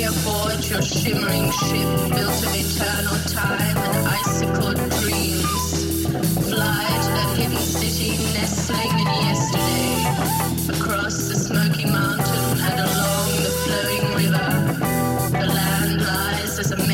aboard your shimmering ship built of eternal time and icicled dreams. Fly to that hidden city nestling in yesterday, across the smoky mountain and along the flowing river. The land lies as a